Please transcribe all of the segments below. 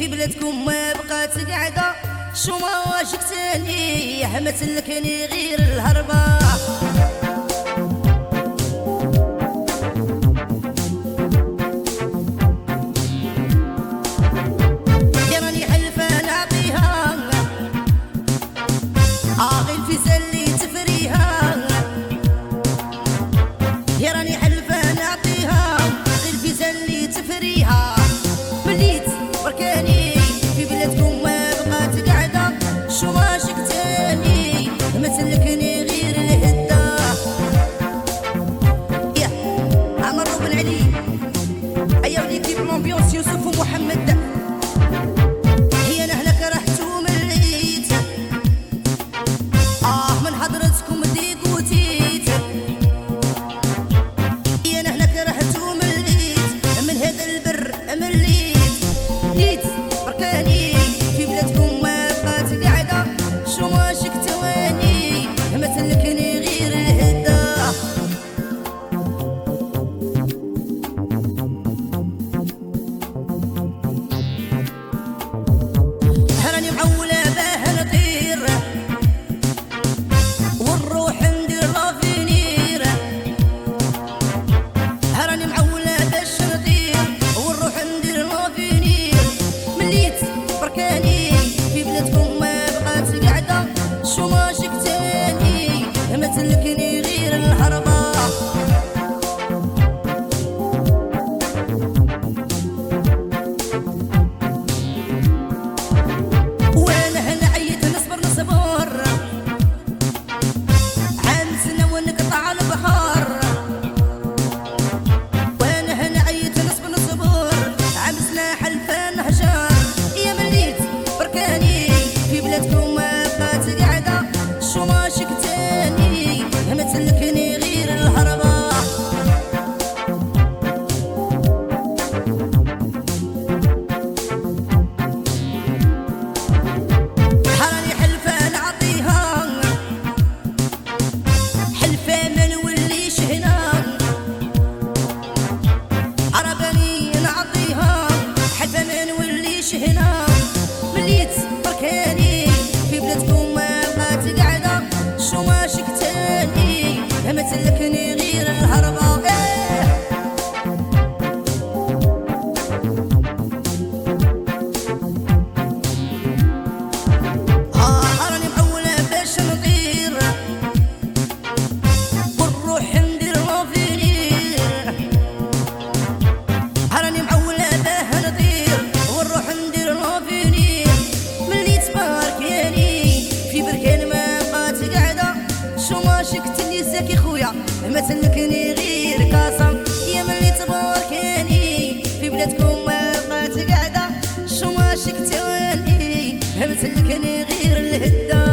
بلادكم ما بقات قاعدة، شو ما واجك تاني حمت لكني غير الهربة. يوسف ومحمد هي نهلك رحتو مليت من حضرتكم ديك وتيت، هي نهلك رحتو مليت من هذا البر مليت ليت بركاني في بلادكم ما بقات قاعدة، شو ما شك تواني مثلكني غير الهدا. مثلكني غير الهربة. وانا هنا عيت نصبر عن سنة ونقطع البحر، وانا هنا عيت نصبر عن سنة حلفان هجار، يا مليت بركاني في بلادكم ما بقات قاعدة، شو ما شكتاني مثلكني غير الهربة. حراني حلفة نعطيها حلفة ما نوليش هنا، عرباني نعطيها حلفة ما نوليش هنا، مليت بركاني في بلادكم ما بقات قاعدة، شو ما شكتاني مثلكني غير الهربة. راني معولة باش نطير والروح ندير لافينير، راني معولة باه نطير والروح ندير لافينير، ملي تباركيني في بركان ما بقات قاعدة، شو ما شكتني زكي خويا مثلكني غير كاسة، يا ملي تباركيني في بلادكم ما بقات قاعدة، شو ما شكتوني مثلكني غير الهدا.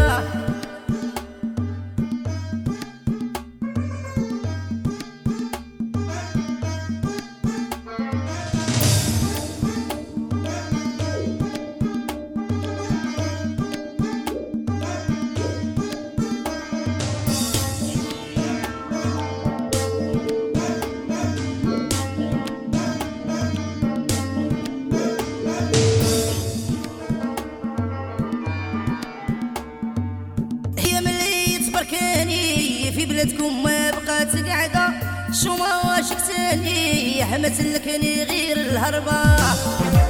في بلادكم ما بقات قاعدة، شو ما واجك تاني مثلكني غير الهربة.